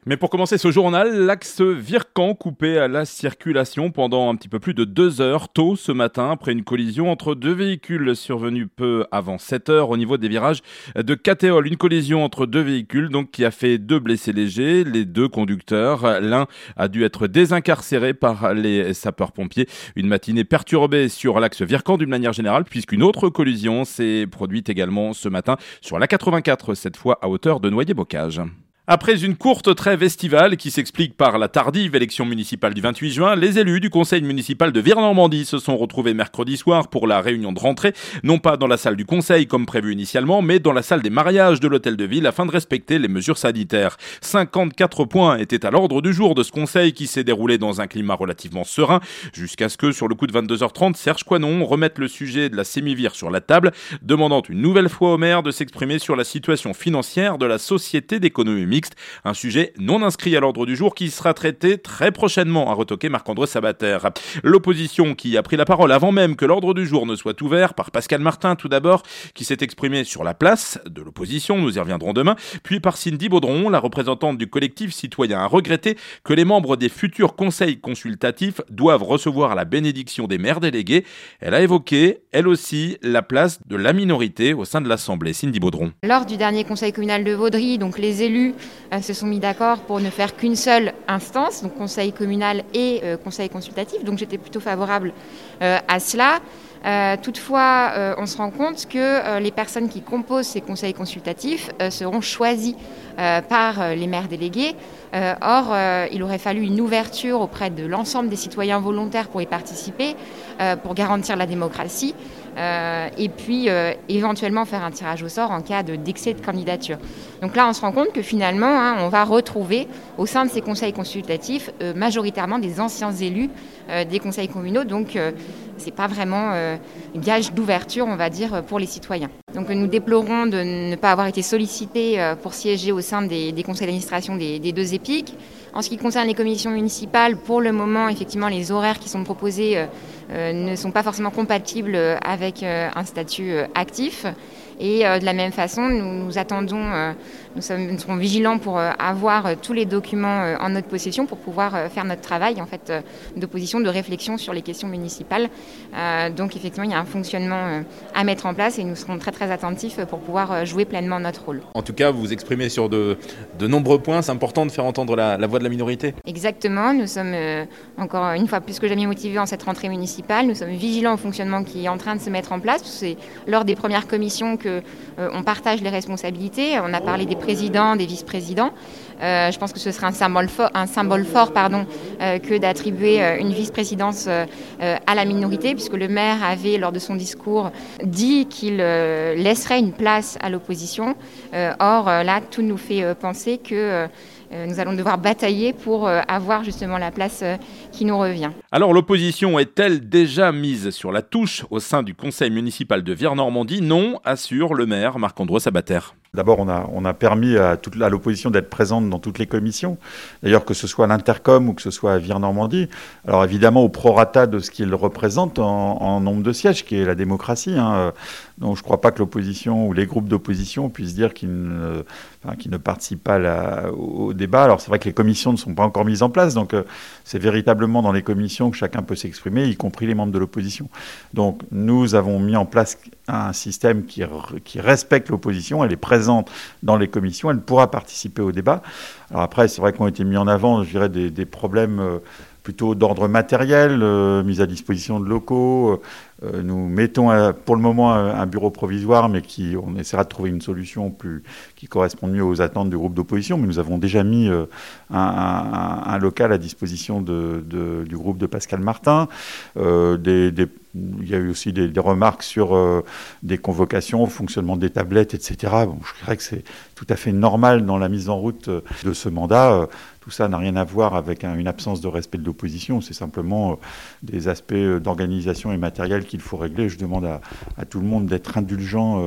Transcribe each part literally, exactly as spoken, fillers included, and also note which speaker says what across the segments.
Speaker 1: Mais pour commencer ce journal, l'axe Vircan coupé à la circulation pendant un petit peu plus de deux heures tôt ce matin après une collision entre deux véhicules survenue peu avant sept heures au niveau des virages de Catéol. Une collision entre deux véhicules donc qui a fait deux blessés légers, les deux conducteurs. L'un a dû être désincarcéré par les sapeurs-pompiers. Une matinée perturbée sur l'axe Vircan d'une manière générale puisqu'une autre collision s'est produite également ce matin sur l'A quatre-vingt-quatre, cette fois à hauteur de Noyer-Bocage. Après une courte trêve estivale qui s'explique par la tardive élection municipale du vingt-huit juin, les élus du conseil municipal de Vire-Normandie se sont retrouvés mercredi soir pour la réunion de rentrée, non pas dans la salle du conseil comme prévu initialement, mais dans la salle des mariages de l'hôtel de ville afin de respecter les mesures sanitaires. cinquante-quatre points étaient à l'ordre du jour de ce conseil qui s'est déroulé dans un climat relativement serein, jusqu'à ce que, sur le coup de vingt-deux heures trente, Serge Coinon remette le sujet de la Sémivire sur la table, demandant une nouvelle fois au maire de s'exprimer sur la situation financière de la société d'économie mixte. Un sujet non inscrit à l'ordre du jour qui sera traité très prochainement, a retoqué Marc-André Sabater. L'opposition qui a pris la parole avant même que l'ordre du jour ne soit ouvert par Pascal Martin tout d'abord, qui s'est exprimé sur la place de l'opposition, nous y reviendrons demain, puis par Cindy Baudron, la représentante du collectif citoyen, a regretté que les membres des futurs conseils consultatifs doivent recevoir la bénédiction des maires délégués. Elle a évoqué, elle aussi, la place de la minorité au sein de l'Assemblée. Cindy Baudron.
Speaker 2: Lors du dernier conseil communal de Vaudry, donc les élus euh, se sont mis d'accord pour ne faire qu'une seule instance, donc conseil communal et euh, conseil consultatif. Donc j'étais plutôt favorable euh, à cela. Euh, toutefois, euh, on se rend compte que euh, les personnes qui composent ces conseils consultatifs euh, seront choisies euh, par euh, les maires délégués. Euh, or, euh, il aurait fallu une ouverture auprès de l'ensemble des citoyens volontaires pour y participer, euh, pour garantir la démocratie. Euh, et puis euh, éventuellement faire un tirage au sort en cas de, d'excès de candidature. Donc là, on se rend compte que finalement, hein, on va retrouver au sein de ces conseils consultatifs euh, majoritairement des anciens élus euh, des conseils communaux. Donc, euh, c'est pas vraiment euh, gage d'ouverture, on va dire, pour les citoyens. Donc, nous déplorons de ne pas avoir été sollicités euh, pour siéger au sein des, des conseils d'administration des, des deux EPIC. En ce qui concerne les commissions municipales, pour le moment, effectivement, les horaires qui sont proposés euh, euh, ne sont pas forcément compatibles avec euh, un statut euh, actif. Et euh, de la même façon, nous, nous attendons, euh, nous, sommes, nous serons vigilants pour euh, avoir euh, tous les documents euh, en notre possession pour pouvoir euh, faire notre travail en fait, euh, d'opposition, de réflexion sur les questions municipales. Euh, donc effectivement, il y a un fonctionnement euh, à mettre en place et nous serons très très attentifs pour pouvoir euh, jouer pleinement notre rôle.
Speaker 1: En tout cas, vous vous exprimez sur de, de nombreux points. C'est important de faire entendre la, la voix de la minorité. Exactement.
Speaker 2: Nous sommes euh, encore une fois plus que jamais motivés en cette rentrée municipale. Nous sommes vigilants au fonctionnement qui est en train de se mettre en place. C'est lors des premières commissions que Euh, on partage les responsabilités. On a parlé des présidents, des vice-présidents. Euh, je pense que ce serait un symbole fort, un symbole fort pardon, euh, que d'attribuer euh, une vice-présidence euh, à la minorité, puisque le maire avait, lors de son discours, dit qu'il euh, laisserait une place à l'opposition. Euh, or, euh, là, tout nous fait euh, penser que euh, nous allons devoir batailler pour euh, avoir justement la place euh, qui nous revient.
Speaker 1: Alors, l'opposition est-elle déjà mise sur la touche au sein du conseil municipal de Vire-Normandie ? Non, assure le maire Marc-André Sabater.
Speaker 3: D'abord, on a, on a permis à, toute, à l'opposition d'être présente dans toutes les commissions. D'ailleurs, que ce soit à l'Intercom ou que ce soit à Vire-Normandie. Alors évidemment, au prorata de ce qu'il représente en, en nombre de sièges, qui est la démocratie. Hein. Donc je ne crois pas que l'opposition ou les groupes d'opposition puissent dire qu'ils ne, enfin, qu'ils ne participent pas à la, au débat. Alors c'est vrai que les commissions ne sont pas encore mises en place. Donc euh, c'est véritablement dans les commissions que chacun peut s'exprimer, y compris les membres de l'opposition. Donc nous avons mis en place un système qui, qui respecte l'opposition. Elle est présente dans les commissions, elle pourra participer au débat. Alors après, c'est vrai qu'ont été mis en avant, je dirais, des, des problèmes euh, plutôt d'ordre matériel, euh, mise à disposition de locaux. Euh, nous mettons euh, pour le moment un, un bureau provisoire, mais qui, on essaiera de trouver une solution plus, qui corresponde mieux aux attentes du groupe d'opposition. Mais nous avons déjà mis euh, un, un, un local à disposition de, de, du groupe de Pascal Martin. Euh, des, des Il y a eu aussi des, des remarques sur euh, des convocations, fonctionnement des tablettes, et cetera. Bon, je dirais que c'est tout à fait normal dans la mise en route de ce mandat. Euh, tout ça n'a rien à voir avec un, une absence de respect de l'opposition. C'est simplement euh, des aspects d'organisation et matériel qu'il faut régler. Je demande à, à tout le monde d'être indulgent euh,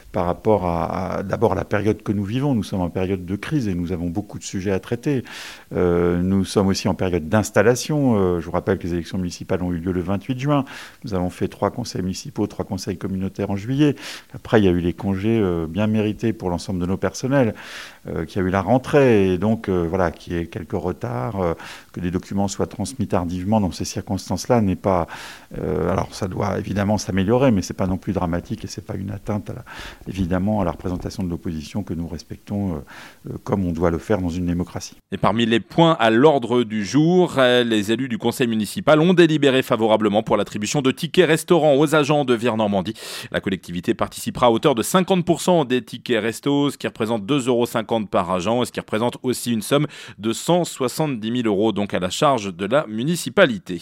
Speaker 3: par rapport à, à d'abord à la période que nous vivons. Nous sommes en période de crise et nous avons beaucoup de sujets à traiter. Euh, nous sommes aussi en période d'installation. Euh, je vous rappelle que les élections municipales ont eu lieu le vingt-huit juin. Nous avons fait trois conseils municipaux, trois conseils communautaires en juillet. Après, il y a eu les congés euh, bien mérités pour l'ensemble de nos personnels, euh, qu'il y a eu la rentrée et donc euh, voilà, qu'il y ait quelques retards, euh, que des documents soient transmis tardivement dans ces circonstances-là n'est pas... Euh, alors, ça doit évidemment s'améliorer, mais c'est pas non plus dramatique et c'est pas une atteinte, à la, évidemment, à la représentation de l'opposition que nous respectons euh, comme on doit le faire dans une démocratie.
Speaker 1: Et parmi les points à l'ordre du jour, les élus du conseil municipal ont délibéré favorablement pour l'attribution de tickets restaurants aux agents de Vire Normandie. La collectivité participera à hauteur de cinquante pour cent des tickets restos, ce qui représente deux euros cinquante par agent, et ce qui représente aussi une somme de cent soixante-dix mille euros, donc à la charge de la municipalité.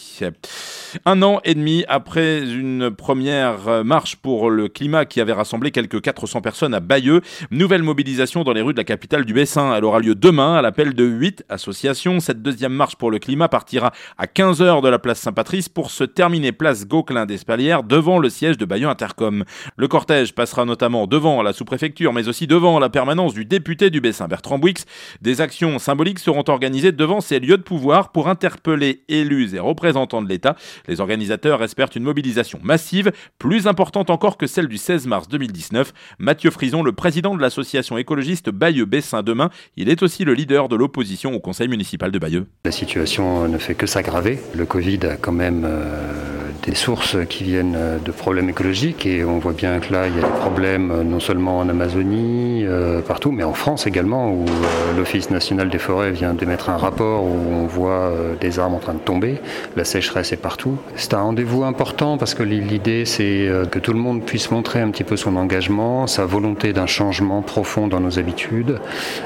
Speaker 1: Un an et demi après une première marche pour le climat qui avait rassemblé quelques quatre cents personnes à Bayeux, nouvelle mobilisation dans les rues de la capitale du Bessin. Elle aura lieu demain à l'appel de huit associations. Cette deuxième marche pour le climat partira à quinze heures de la place Saint-Patrice pour se terminer place Gauquelin d'Espalières devant le siège de Bayeux Intercom. Le cortège passera notamment devant la sous-préfecture mais aussi devant la permanence du député du Bessin Bertrand Bouix. Des actions symboliques seront organisées devant ces lieux de pouvoir pour interpeller élus et représentants de l'État. Les organisateurs espèrent une mobilisation massive, plus importante encore que celle du seize mars deux mille dix-neuf. Mathieu Frison, le président de l'association écologiste Bayeux Bessin Demain, il est aussi le leader de l'opposition au conseil municipal de Bayeux.
Speaker 4: La situation ne fait que s'aggraver. Le Covid a quand même euh, des sources qui viennent de problèmes écologiques et on voit bien que là il y a des problèmes non seulement en Amazonie, euh, partout, mais en France également où euh, l'Office national des forêts vient d'émettre un rapport où on voit euh, des arbres en train de tomber. La sécheresse est partout. C'est un rendez-vous important parce que l'idée c'est que tout le monde puisse montrer un petit peu son engagement, sa volonté d'un changement profond dans nos habitudes.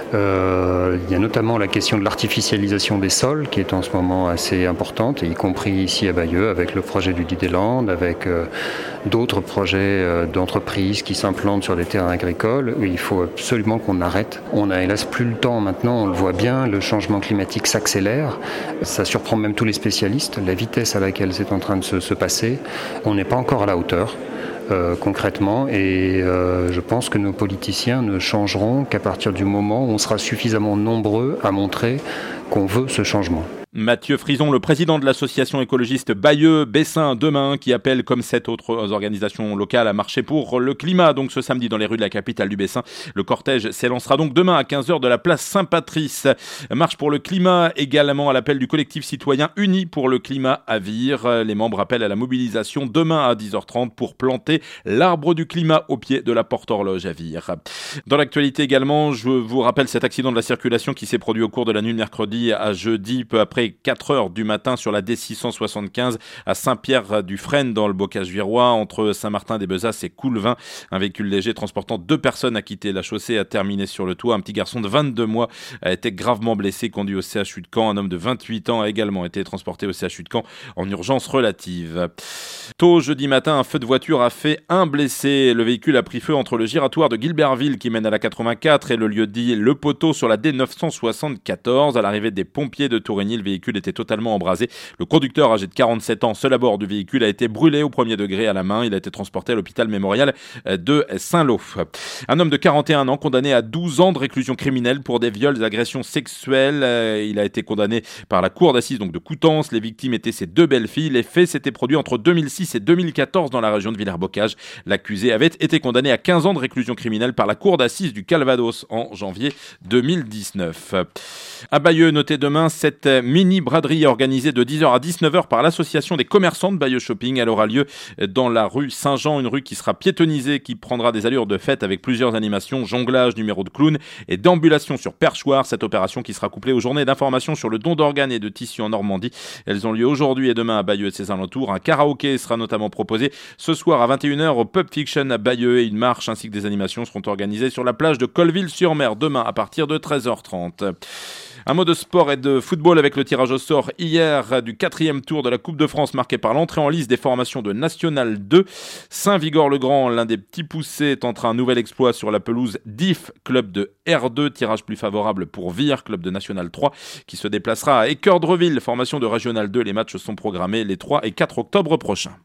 Speaker 4: Euh, il y a notamment la question de l'artificialisation des sols qui est en ce moment assez importante, y compris ici à Bayeux avec le projet du Dideland, avec euh, d'autres projets euh, d'entreprises qui s'implantent sur des terrains agricoles. Il faut absolument qu'on arrête. On n'a hélas plus le temps maintenant, on le voit bien, le changement climatique s'accélère. Ça surprend même tous les spécialistes, la vitesse à laquelle c'est en train de se, se passer. On n'est pas encore à la hauteur. Euh, concrètement et euh, je pense que nos politiciens ne changeront qu'à partir du moment où on sera suffisamment nombreux à montrer qu'on veut ce changement.
Speaker 1: Mathieu Frison, le président de l'association écologiste Bayeux Bessin Demain, qui appelle comme sept autres organisations locales à marcher pour le climat, donc ce samedi dans les rues de la capitale du Bessin. Le cortège s'élancera donc demain à quinze heures de la place Saint-Patrice. Marche pour le climat également à l'appel du collectif citoyen Unis pour le climat à Vire. Les membres appellent à la mobilisation demain à dix heures trente pour planter l'arbre du climat au pied de la porte horloge à Vire. Dans l'actualité également, je vous rappelle cet accident de la circulation qui s'est produit au cours de la nuit de mercredi à jeudi, peu après quatre heures du matin sur la D six cent soixante-quinze à Saint-Pierre-du-Frêne dans le bocage virois entre Saint-Martin-des-Bezas et Coulvin. Un véhicule léger transportant deux personnes a quitté la chaussée et a terminé sur le toit. Un petit garçon de vingt-deux mois a été gravement blessé, conduit au C H U de Caen. Un homme de vingt-huit ans a également été transporté au C H U de Caen en urgence relative. Tôt jeudi matin, un feu de voiture a fait un blessé. Le véhicule a pris feu entre le giratoire de Guilberville qui mène à la quatre-vingt-quatre et le lieu-dit Le Poteau sur la D neuf cent soixante-quatorze. À l'arrivée des pompiers de Tourigny, le véhicule était totalement embrasé. Le conducteur, âgé de quarante-sept ans, seul à bord du véhicule, a été brûlé au premier degré à la main. Il a été transporté à l'hôpital mémorial de Saint-Lô. Un homme de quarante et un ans condamné à douze ans de réclusion criminelle pour des viols et agressions sexuelles. Il a été condamné par la cour d'assises donc de Coutances. Les victimes étaient ses deux belles-filles. Les faits s'étaient produits entre deux mille six et deux mille quatorze dans la région de Villers-Bocage. L'accusé avait été condamné à quinze ans de réclusion criminelle par la cour d'assises du Calvados en janvier deux mille dix-neuf. À Bayeux, notez demain cette mini-braderie organisée de dix heures à dix-neuf heures par l'association des commerçants de Bayeux Shopping. Elle aura lieu dans la rue Saint-Jean, une rue qui sera piétonnisée, qui prendra des allures de fête avec plusieurs animations, jonglage, numéro de clown et d'ambulation sur perchoir. Cette opération qui sera couplée aux journées d'information sur le don d'organes et de tissus en Normandie. Elles ont lieu aujourd'hui et demain à Bayeux et ses alentours. Un karaoké sera notamment proposé ce soir à vingt et une heures au Pub Fiction à Bayeux et une marche ainsi que des animations seront organisées sur la plage de Colville-sur-Mer demain à partir de treize heures trente. Un mot de sport et de football avec le tirage au sort hier du quatrième tour de la Coupe de France marqué par l'entrée en lice des formations de National deux. Saint-Vigor-le-Grand, l'un des petits poussés, tentera un nouvel exploit sur la pelouse d'I F, club de R deux. Tirage plus favorable pour Vire, club de National trois, qui se déplacera à Équeurdreville, formation de Régional deux. Les matchs sont programmés les trois et quatre octobre prochains.